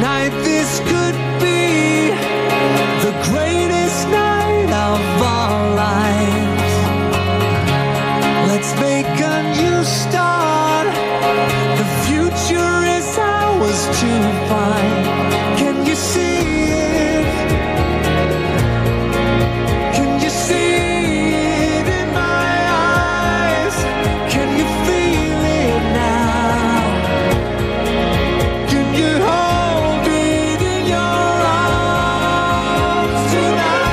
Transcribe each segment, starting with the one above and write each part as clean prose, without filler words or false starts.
Tonight this could be the greatest night of our lives. Let's make a new start. The future is ours to find. Can you see it? Can you see it in my eyes? Can you feel it now? Can you hold it in your arms tonight?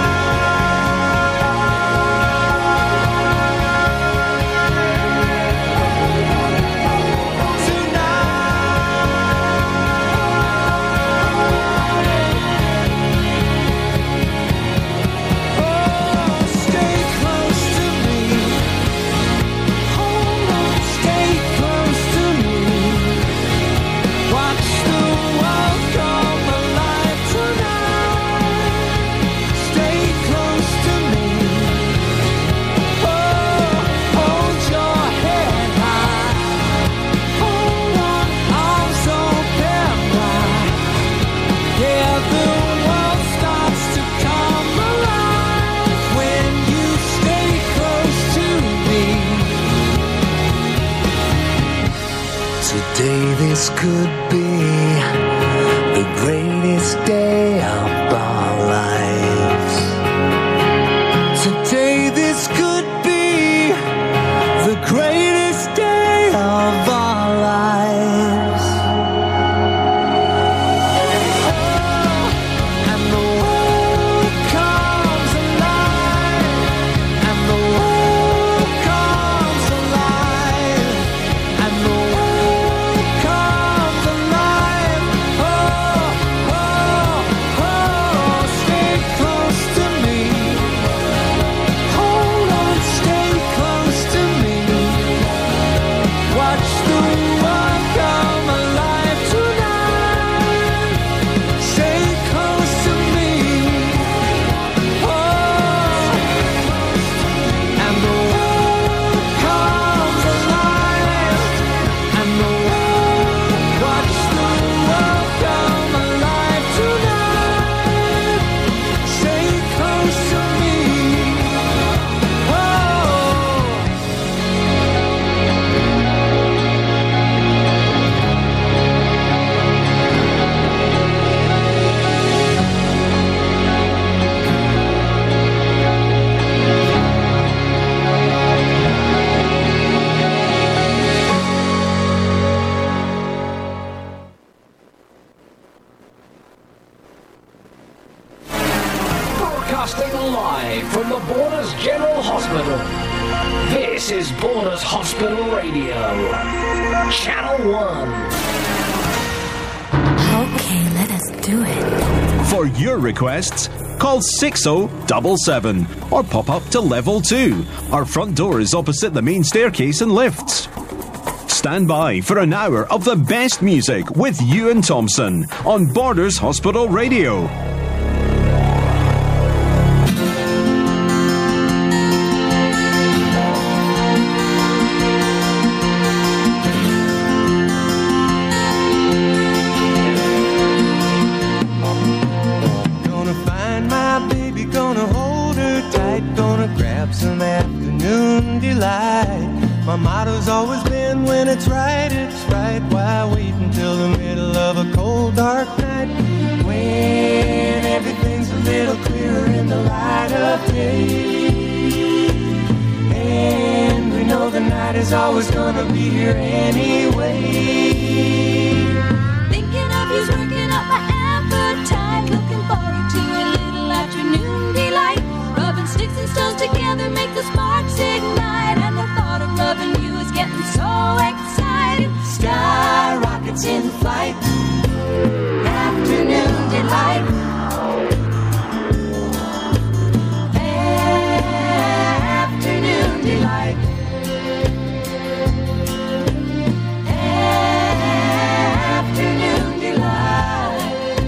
Today this could be the greatest day of our lives. Today this could be the greatest day of our lives. And the world comes alive. And the world comes alive. And the world comes alive. Oh, oh, oh, stay close to me. Hold on, stay close to me. Watch the world come alive tonight. Stay close to me. Oh, and the world comes alive. And the world, watch the world come alive tonight. Stay close to me. Oh. Broadcasting live from the Borders General Hospital. This is Borders Hospital Radio. Channel 1. Okay, let us do it. For your requests, call 6077 or pop up to level 2. Our front door is opposite the main staircase and lifts. Stand by for an hour of the best music with Ewan Thompson on Borders Hospital Radio. Gonna find my baby, gonna hold her tight, gonna grab some afternoon delight. My motto's always been when it's right, why wait until the middle of a cold dark night, when everything's a little clearer in the light of day, and we know the night is always gonna be here anyway. Thinking of you's working up my appetite. Looking forward to a little afternoon delight. Rubbing sticks and stones together make the sparks ignite. And the thought of loving you is getting so exciting. Sky rockets in flight. Afternoon delight. Afternoon delight. Afternoon delight.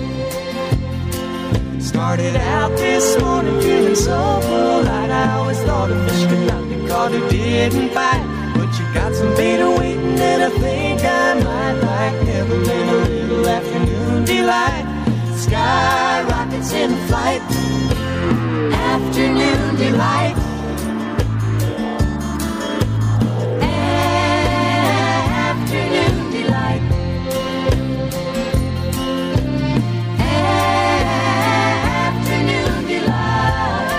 Started out this morning feeling so polite. I always thought a fish could not be caught who didn't bite. But you got some bait waiting and I think I might like Evelyn a little afternoon delight. sky rockets in flight. Afternoon delight. Afternoon delight. Afternoon delight.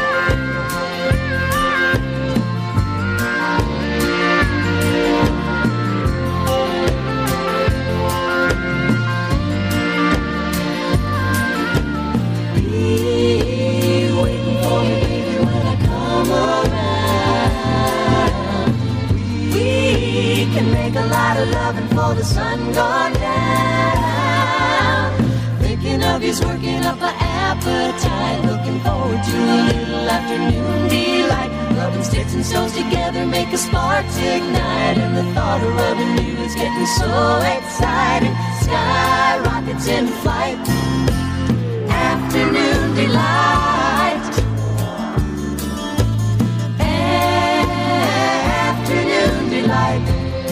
Be waiting for me, baby, when I come around. We can make a lot of loving for the sun gone down. Thinking of you's working up an appetite. Looking forward to a little afternoon delight. Rubbing sticks and stones together make a sparks ignite. And the thought of rubbing you is getting so exciting. Sky rockets in flight. Afternoon delight. Afternoon delight.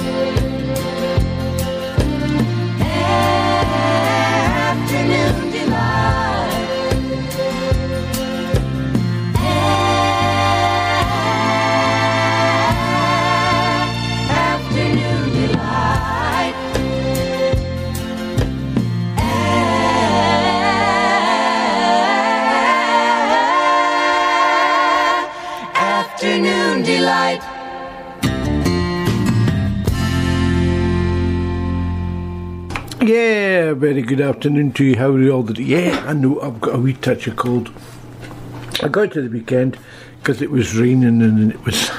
Afternoon delight. Afternoon delight. Afternoon delight. Yeah, very good afternoon to you. How are you all today? Yeah, I know I've got a wee touch of cold. I got to the weekend because it was raining and it was...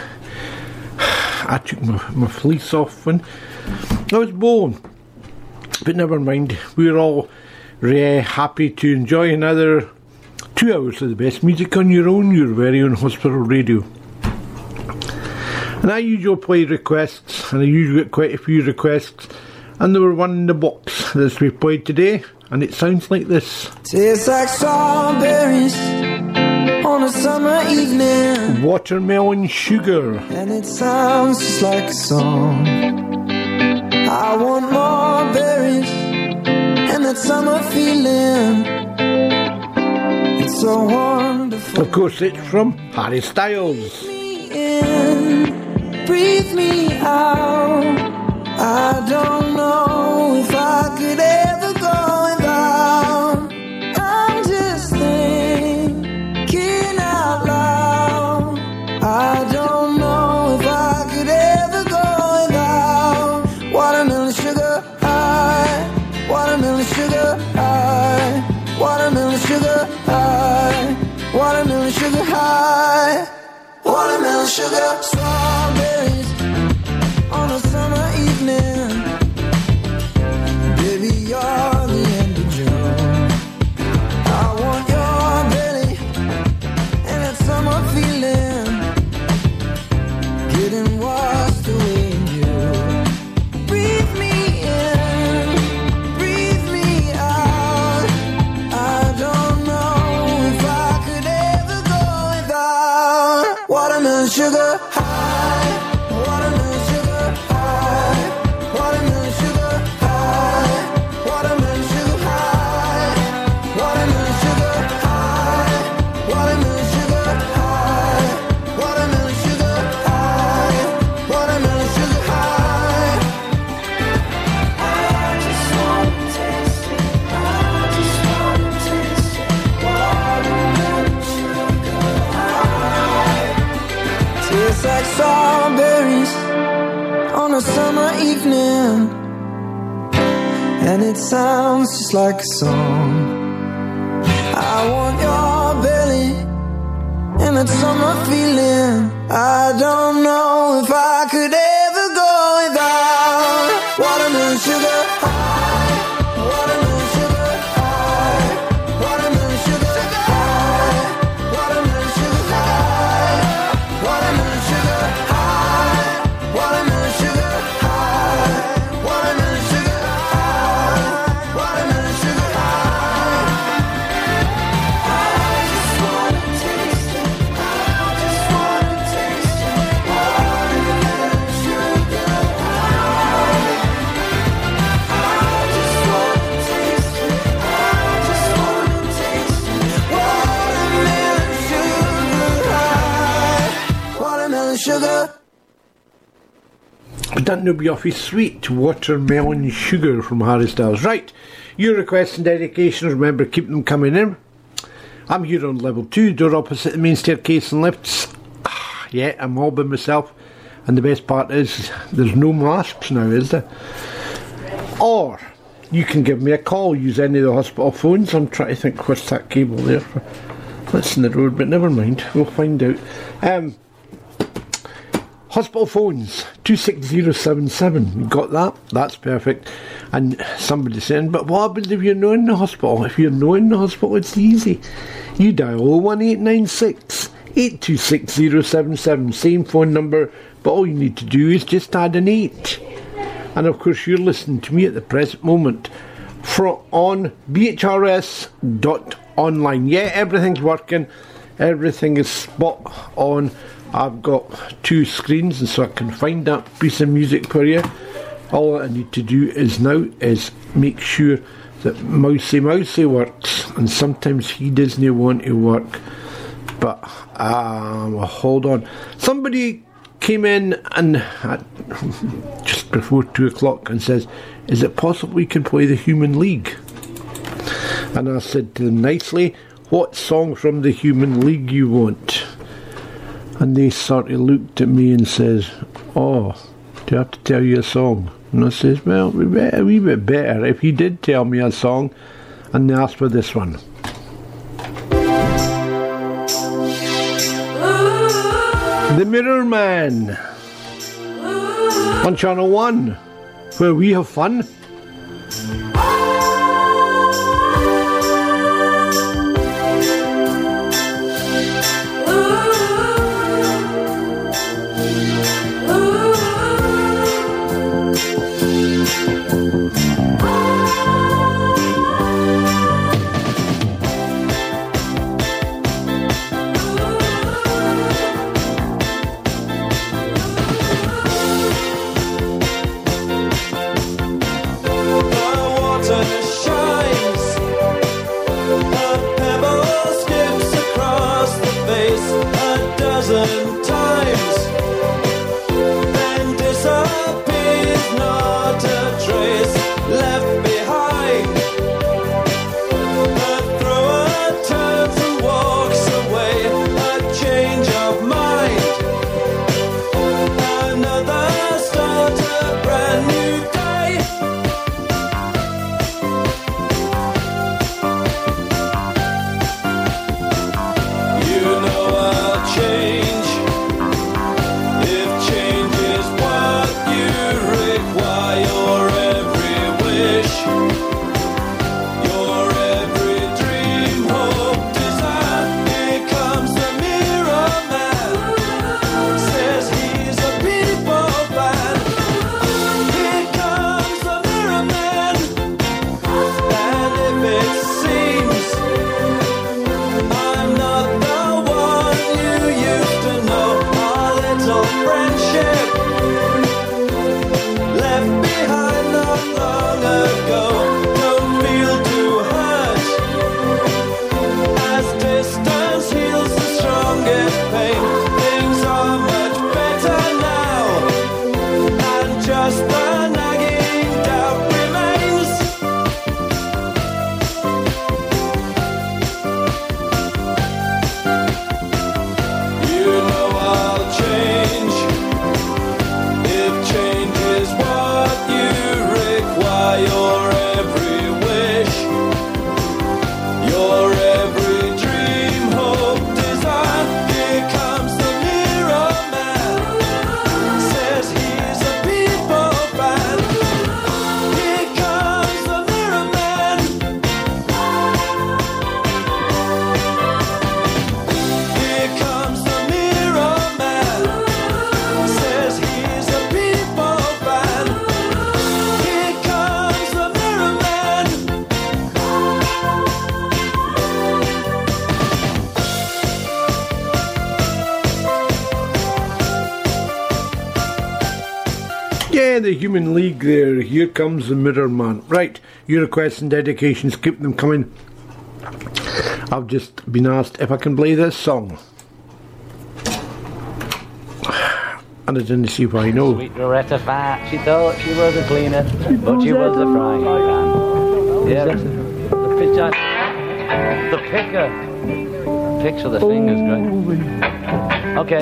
I took my fleece off and I was born. But never mind, we're all happy to enjoy another 2 hours of the best music on your own, your very own hospital radio. And I usually play requests, and I usually get quite a few requests, and there were one in the box that we played today, and it sounds like this. Tastes like strawberries on a summer evening, Watermelon Sugar. and it sounds just like a song. I want more berries and that summer feeling. It's so wonderful. Of course, it's from Harry Styles. Breathe me in, breathe me out. I don't know if I could ever go without. I'm just thinking out loud. I don't know if I could ever go without watermelon sugar high, watermelon sugar high, watermelon sugar high, watermelon sugar high, watermelon sugar. Strawberries on a summer evening, baby, you're the end of June. I want your belly and that summer feeling, getting washed away in you. Breathe me in, breathe me out. I don't know if I could ever go without watermelon sugar high, watermelon sugar high, watermelon sugar high, watermelon sugar high, watermelon sugar high, watermelon sugar high, watermelon sugar high, watermelon sugar high. I just wanna taste it, I just wanna taste it, watermelon sugar high. Tastes like strawberries on a summer evening, and it sounds just like a song. I want your belly and that summer feeling. I don't know if I could ever go without watermelon sugar high, watermelon sugar high, watermelon sugar high, watermelon sugar high, watermelon sugar high, watermelon sugar high, watermelon sugar high, watermelon sugar high. I just wanna taste it, I just wanna taste it, watermelon sugar. But that no be awfully sweet. Watermelon Sugar from Harry Styles. Right, your requests and dedications, remember, keep them coming in. I'm here on level 2, door opposite the main staircase and lifts. Yeah, I'm all by myself. And the best part is, there's no masks now, is there? Or, you can give me a call, use any of the hospital phones. I'm trying to think what's that cable there for. That's in the road, but never mind, we'll find out. Hospital phones, 26077. You got that? That's perfect. And somebody saying, but what happens if you're not in the hospital? If you're not in the hospital, it's easy. You dial 01896 826077. Same phone number, but all you need to do is just add an 8. And of course, you're listening to me at the present moment on bhrs.online. Yeah, everything's working. Everything is spot on. I've got 2 screens, and so I can find that piece of music for you. All I need to do is make sure that Mousy works, and sometimes he doesn't want to work. But hold on. Somebody came in and just before 2 o'clock and says, "Is it possible we can play the Human League?" And I said to them nicely, "What song from the Human League you want?" And they sort of looked at me and says, "Oh, do I have to tell you a song?" And I says, "Well, a wee bit better if he did tell me a song." And they asked for this one. The Mirror Man on Channel 1, where we have fun. The Human League there. Here comes the Mirror Man. Right, your requests and dedications, keep them coming. I've just been asked if I can play this song. And I didn't see why, no. Sweet Loretta Fat, she thought she was a cleaner, but she was a frying pan. Yeah, the picture. The picker. Picture the fingers, great. Okay.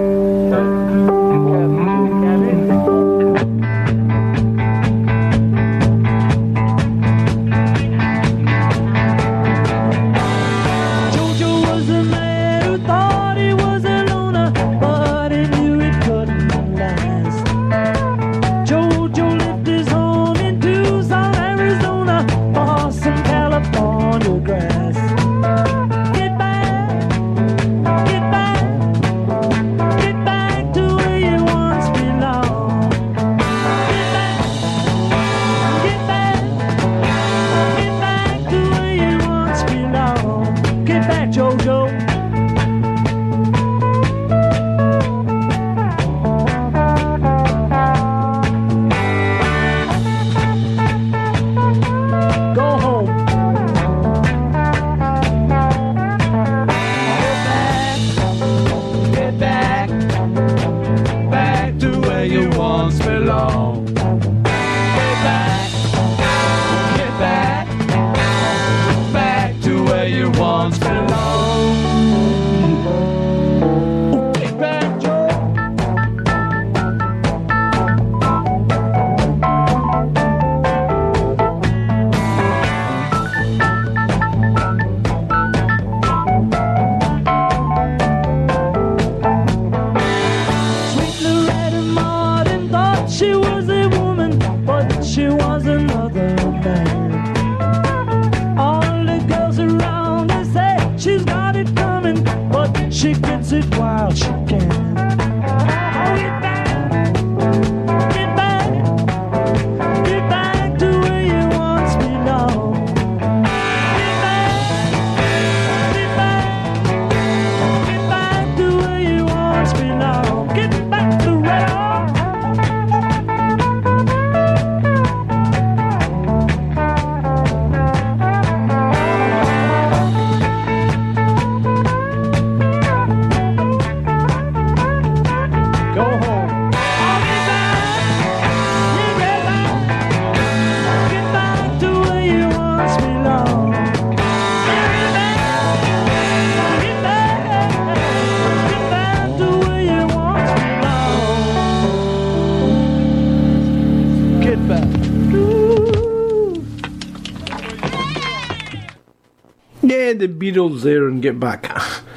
The Beatles there and Get Back.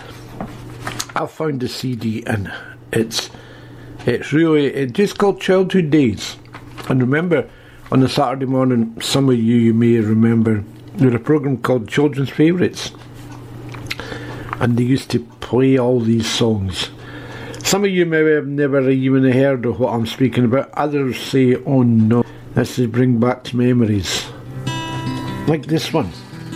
I found the CD and it's just called Childhood Days. And remember, on a Saturday morning, some of you may remember, there was a programme called Children's Favourites, and they used to play all these songs. Some of you may have never even heard of what I'm speaking about. Others say, oh no, this is bring back memories. Like this one.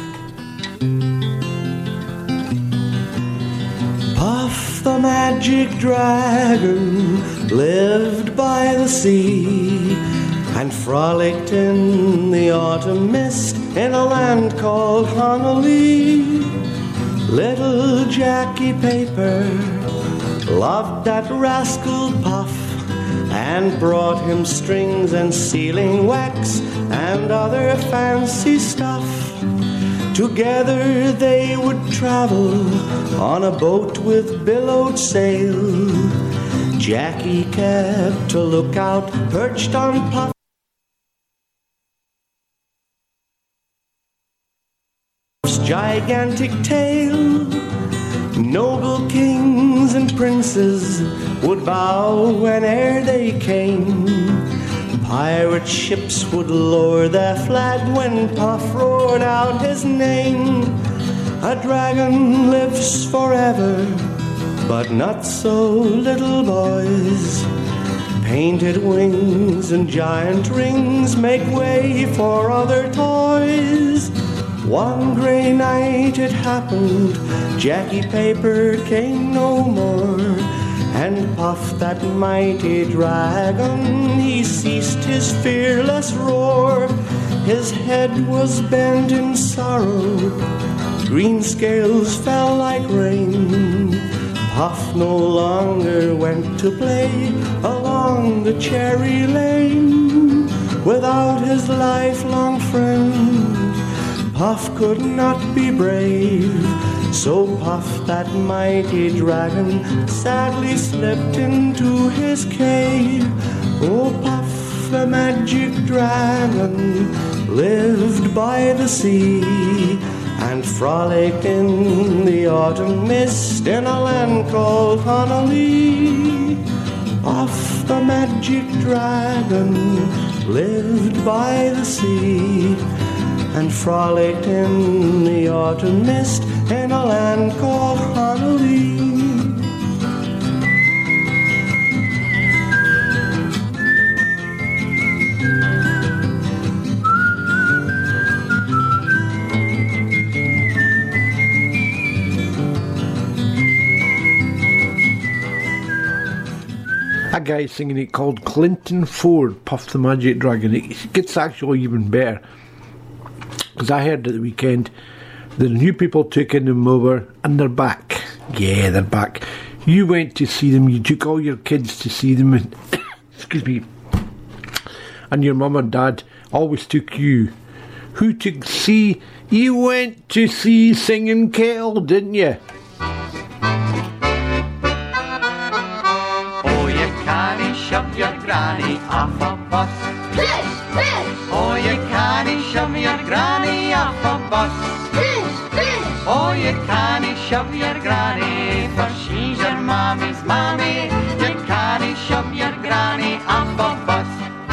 Puff the magic dragon lived by the sea and frolicked in the autumn mist in a land called Honolulu. Little Jackie Paper loved that rascal Puff and brought him strings and sealing wax and other fancy stuff. Together they would travel on a boat with billowed sail. Jackie kept a lookout perched on Puff's gigantic tail. Noble kings and princes would bow whene'er they came. Pirate ships would lower their flag when Puff roared out his name. A dragon lives forever, but not so, little boys. Painted wings and giant rings make way for other toys. One grey night it happened, Jackie Paper came no more, and Puff, that mighty dragon, he ceased his fearless roar. His head was bent in sorrow, green scales fell like rain. Puff no longer went to play along the cherry lane without his lifelong friend. Puff could not be brave, so Puff, that mighty dragon, sadly slipped into his cave. Oh, Puff, the magic dragon, lived by the sea and frolicked in the autumn mist in a land called Honolulu. Puff, the magic dragon, lived by the sea and frolicked in the autumn mist in a land called Honolulu. A guy singing it called Clinton Ford, Puff the Magic Dragon. It gets actually even better, because I heard at the weekend the new people took them over and they're back. Yeah, they're back. You went to see them, you took all your kids to see them, and excuse me, and your mum and dad always took you. Who to see? You went to see Singing Kettle, didn't you? Shove your granny off a bus. Oh, you can't shove your granny off a bus. Oh, you can't shove your granny, for she's your mommy's mommy. You can't shove your granny off a bus.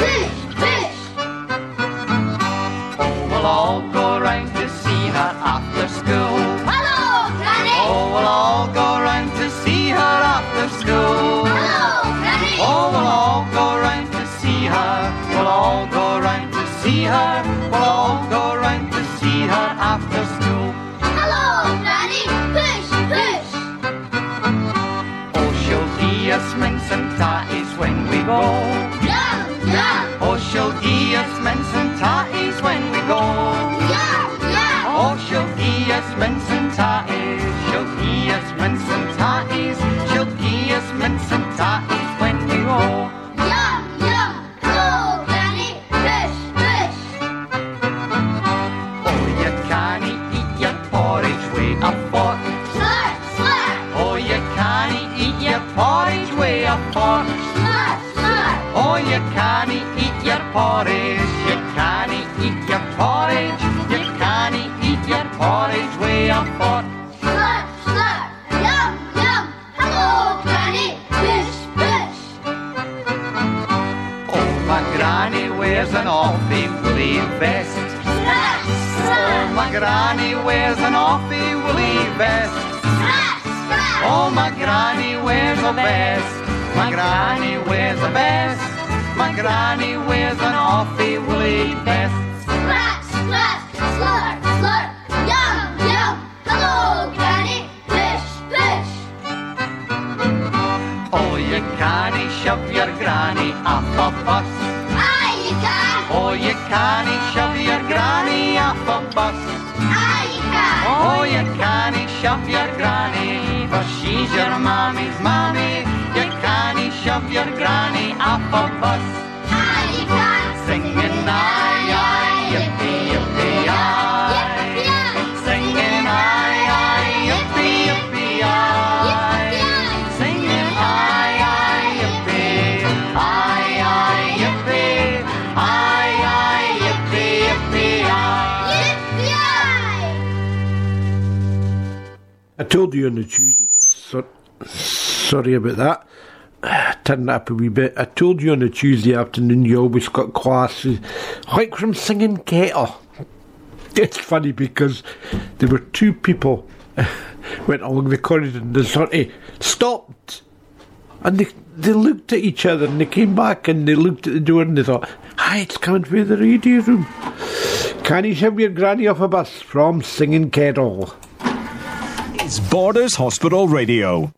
Oh, we'll all go round to see her after school. Hello, Granny! Oh, we'll all go round to see her after school. Oh, we'll all go round to see her. We'll all go round to see her. We'll all go round to see her after school. Hello, Granny! Push, push! Oh, she'll give us mince and tatties when we go. Yeah, yeah! Oh, she'll give us mince and tatties when we go. Yeah, yeah! Oh, she'll give us mince and tatties. She'll give us mince and tatties. She'll give us mince and tatties when we go. Yum, yum! Hello, Granny! Push, push! Oh, you can't eat your porridge with a fork. Slurp, slurp! Oh, you can't eat your porridge with a fork. Slurp, slurp! Oh, you can't eat your porridge. You can't eat your porridge. You can't eat your porridge with a fork. Slurp, slurp! Yum, yum! Hello, Granny! Push, push! Oh, my granny wears an awfully woolly vest. Slurp, Oh, slurp! my granny wears an awfully woolly vest. Slurp, slurp! Oh, my granny wears a vest. My granny wears a vest. My granny wears an awfully woolly vest. Slurp, slurp! Slurp, slurp! Yum, yum! Hello, Granny! Push, push! Oh, you can't shove your granny off a bus. Aye, you can! Oh, you can't shove your granny off a bus. Aye, you can! Oh, you can't shove your granny, for she's your mommy's mommy. You can't shove your granny off a bus. Aye, you can! Singing aye, aye, yippee, yippee, aye. Yippee, aye! Singing aye, aye, yippee, yippee, aye. Singing aye, aye, yippee, aye, aye, yippee, aye, aye, yippee, yippee, aye. Yippee, aye! I told you on the Tuesday. Sorry about that. Turn that up a wee bit. I told you on a Tuesday afternoon you always got classes like from Singing Kettle. It's funny because there were two people went along the corridor and they sort of stopped and they looked at each other and they came back and they looked at the door and they thought, hi, it's coming through the radio room. Can you shove your granny off a bus from Singing Kettle? It's Borders Hospital Radio.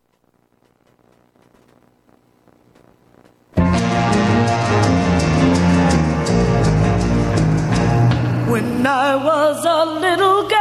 When I was a little